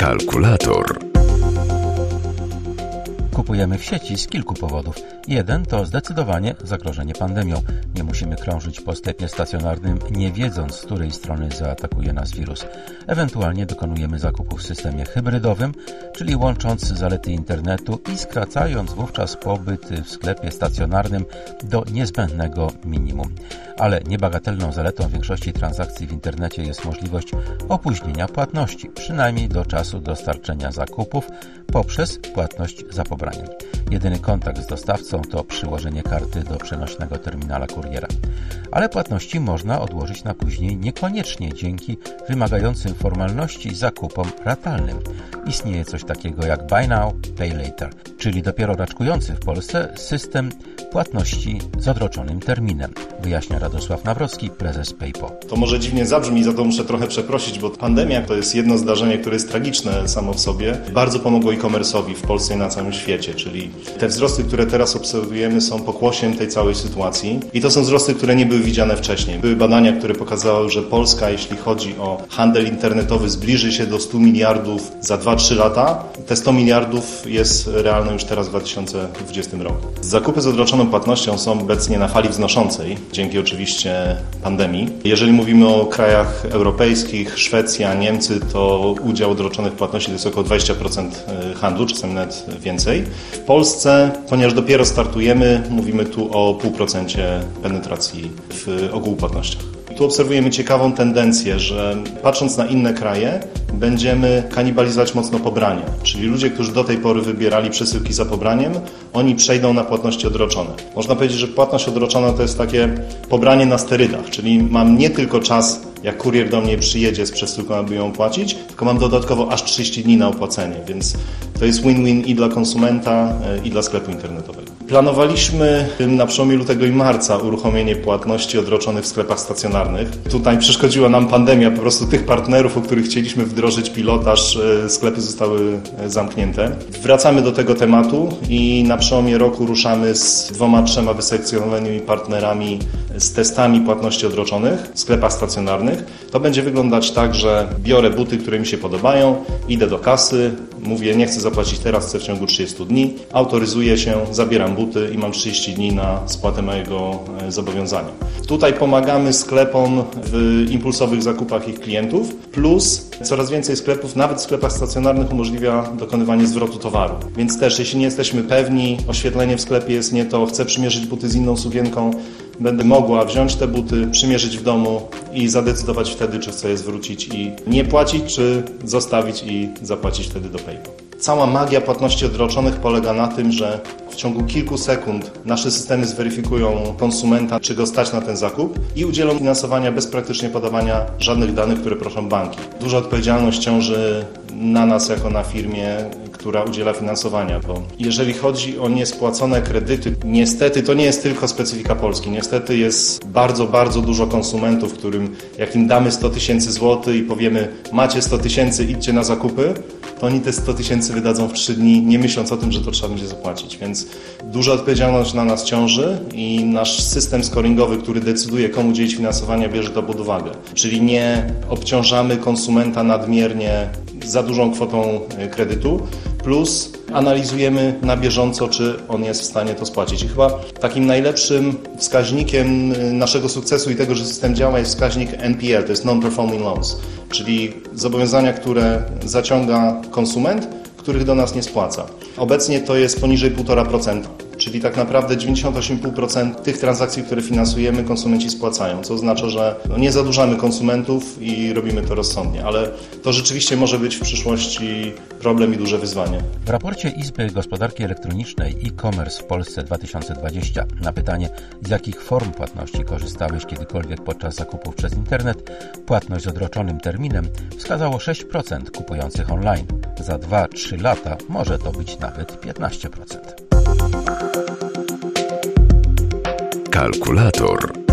Kalkulator. Kupujemy w sieci z kilku powodów. Jeden to zdecydowanie zagrożenie pandemią. Nie musimy krążyć po sklepie stacjonarnym, nie wiedząc, z której strony zaatakuje nas wirus. Ewentualnie dokonujemy zakupów w systemie hybrydowym, czyli łącząc zalety internetu i skracając wówczas pobyt w sklepie stacjonarnym do niezbędnego minimum. Ale niebagatelną zaletą większości transakcji w internecie jest możliwość opóźnienia płatności, przynajmniej do czasu dostarczenia zakupów poprzez płatność za pobraniem. Jedyny kontakt z dostawcą to przyłożenie karty do przenośnego terminala kuriera. Ale płatności można odłożyć na później niekoniecznie dzięki wymagającym formalności zakupom ratalnym. Istnieje coś takiego jak Buy Now, Pay Later, czyli dopiero raczkujący w Polsce system płatności z odroczonym terminem, wyjaśnia Radosław Nawrocki, prezes PayPo. To może dziwnie zabrzmi, za to muszę trochę przeprosić, bo pandemia to jest jedno zdarzenie, które jest tragiczne samo w sobie. Bardzo pomogło e-commerce'owi w Polsce i na całym świecie, czyli te wzrosty, które teraz obserwujemy, są pokłosiem tej całej sytuacji i to są wzrosty, które nie były widziane wcześniej. Były badania, które pokazały, że Polska, jeśli chodzi o handel internetowy, zbliży się do 100 miliardów za 2-3 lata. Te 100 miliardów jest realne już teraz w 2020 roku. Zakupy z odroczoną płatnością są obecnie na fali wznoszącej, dzięki oczywiście pandemii. Jeżeli mówimy o krajach europejskich, Szwecja, Niemcy, to udział odroczonych płatności to jest około 20% handlu, czasem nawet więcej. W Polsce, ponieważ dopiero startujemy, mówimy tu o 0,5% penetracji w ogółu płatnościach. Tu obserwujemy ciekawą tendencję, że patrząc na inne kraje, będziemy kanibalizować mocno pobranie. Czyli ludzie, którzy do tej pory wybierali przesyłki za pobraniem, oni przejdą na płatności odroczone. Można powiedzieć, że płatność odroczona to jest takie pobranie na sterydach, czyli mam nie tylko czas, jak kurier do mnie przyjedzie z przesyłką, aby ją opłacić, tylko mam dodatkowo aż 30 dni na opłacenie, więc to jest win-win i dla konsumenta, i dla sklepu internetowego. Planowaliśmy na przełomie lutego i marca uruchomienie płatności odroczonych w sklepach stacjonarnych. Tutaj przeszkodziła nam pandemia, po prostu tych partnerów, o których chcieliśmy wdrożyć pilotaż, sklepy zostały zamknięte. Wracamy do tego tematu i na przełomie roku ruszamy z 2-3 wyselekcjonowanymi partnerami z testami płatności odroczonych w sklepach stacjonarnych. To będzie wyglądać tak, że biorę buty, które mi się podobają, idę do kasy, mówię, nie chcę zapłacić teraz, chcę w ciągu 30 dni, autoryzuję się, zabieram buty i mam 30 dni na spłatę mojego zobowiązania. Tutaj pomagamy sklepom w impulsowych zakupach ich klientów, plus coraz więcej sklepów, nawet w sklepach stacjonarnych, umożliwia dokonywanie zwrotu towaru. Więc też, jeśli nie jesteśmy pewni, oświetlenie w sklepie jest nie to, chcę przymierzyć buty z inną sukienką, będę mogła wziąć te buty, przymierzyć w domu i zadecydować wtedy, czy chcę je zwrócić i nie płacić, czy zostawić i zapłacić wtedy do PayPal. Cała magia płatności odroczonych polega na tym, że w ciągu kilku sekund nasze systemy zweryfikują konsumenta, czy go stać na ten zakup i udzielą finansowania bez praktycznie podawania żadnych danych, które proszą banki. Duża odpowiedzialność ciąży na nas jako na firmie, która udziela finansowania, bo jeżeli chodzi o niespłacone kredyty, niestety to nie jest tylko specyfika Polski. Niestety jest bardzo, bardzo dużo konsumentów, którym jak im damy 100 000 złotych i powiemy, macie 100 000, idźcie na zakupy, to oni te 100 000 wydadzą w 3 dni, nie myśląc o tym, że to trzeba będzie zapłacić. Więc duża odpowiedzialność na nas ciąży i nasz system scoringowy, który decyduje, komu udzielić finansowania, bierze to pod uwagę. Czyli nie obciążamy konsumenta nadmiernie za dużą kwotą kredytu, plus analizujemy na bieżąco, czy on jest w stanie to spłacić. I chyba takim najlepszym wskaźnikiem naszego sukcesu i tego, że system działa, jest wskaźnik NPL, to jest Non-Performing Loans, czyli zobowiązania, które zaciąga konsument, których do nas nie spłaca. Obecnie to jest poniżej 1,5%. Czyli tak naprawdę 98,5% tych transakcji, które finansujemy, konsumenci spłacają, co oznacza, że nie zadłużamy konsumentów i robimy to rozsądnie, ale to rzeczywiście może być w przyszłości problem i duże wyzwanie. W raporcie Izby Gospodarki Elektronicznej e-commerce w Polsce 2020 na pytanie, z jakich form płatności korzystałeś kiedykolwiek podczas zakupów przez internet, płatność z odroczonym terminem wskazało 6% kupujących online. Za 2-3 lata może to być nawet 15%. Kalkulator.